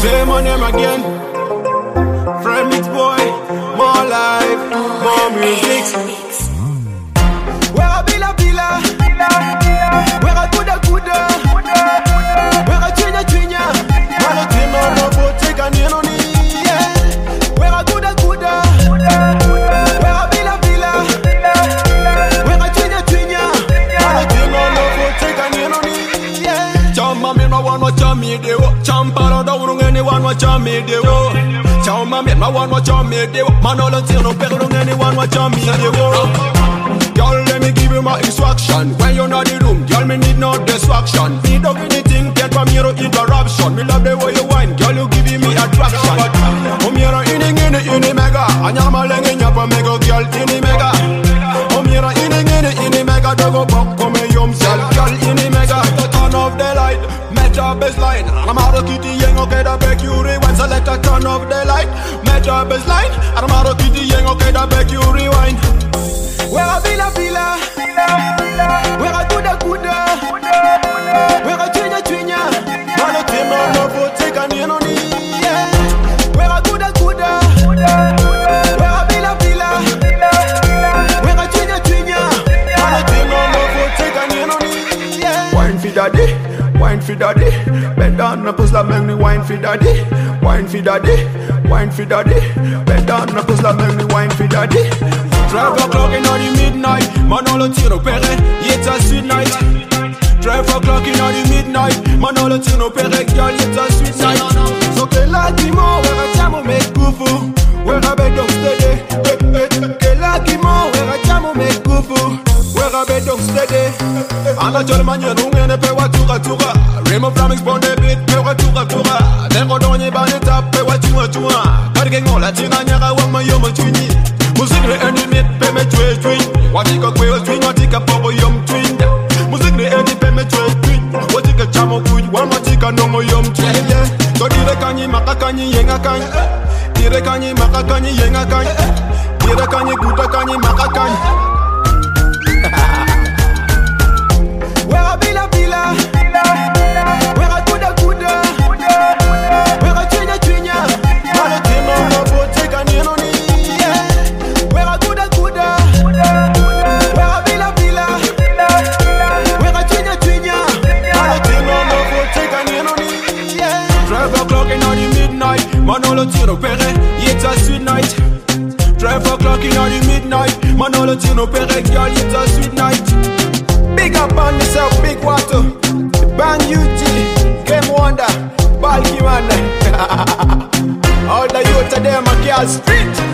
say my name again. Friend mix boy, more life, more music. Where I bila, where I kuda, where I twinya, mano tima no bote kanino ni. Where I kuda, where I bila, where I twinya, mano tima no bote kanino ni. Chama mi ma wan watch me de wo, champalo da urung anyone watch me de wo. Chama mi ma wan watch me de wo, manolo tino perung anyone watch me de wo. Girl, let me give you my instruction. When you're not in the room, girl, me need no distraction. Need of anything, get from here to interruption. Me love the way you whine, girl, you giving me attraction. Come here, in the mega. Anyama lengi nyapa mega, girl, in the mega. Come here, in the mega. Dogo pop, come yum, girl, in the mega. Turn off the light, measure baseline. I'm out of kitty, yang okay, da beg you rewind. Select a turn off the light, measure baseline. I'm out of kitty, yang okay, da beg you rewind. Where I bila, where I kuda, where I twinya, mano tima no bote kanino ni. Where I kuda, where I bila, where I twinya, mano tima no bote kanino ni. Wine for daddy, bend down and push la make me wine for daddy. Wine for daddy, bend down and push la make me wine for daddy. 12 o'clock in the midnight, Manolo Tino Pere, it's a sweet night. 12 o'clock in the midnight, Manolo Tino Pere, girl, it's a sweet night. So que la kimo, where I jamo make kufu, where I bed don't steady. Que la kimo, where I jamo make kufu, where I bed don't steady. Anda jol manye rungene pe watura. Remo Flamix bon de bit pe watura. Dengo donye bane tap pe watura. Karge ngola tinga nyaga wama yomo chuni. Music ne any mit pe me twin. Watika kwe twin, watika popo yum twin. Music ne any pe me twin. Watika chamo kuj, watika nongo yum twin. So dire kanyi makakanyi yenga kanyi. Dire kanyi makakanyi yenga kanyi. Dire kanyi guta kanyi makakanyi. Where I bila, where I kuda, where I twinya, mano tima no bote kanino ni. Where I kuda, where I bila, where I twinya, mano tima no bote kanino ni. 12 o'clock in the midnight, Manolo Tino Pere, it's a sweet night. 12 o'clock in the midnight, Manolo Tino Pere, girl, it's a sweet night. Big up on yourself, big water. Bang UG, Game Wonder, Balky man. All the youth of them are girl street.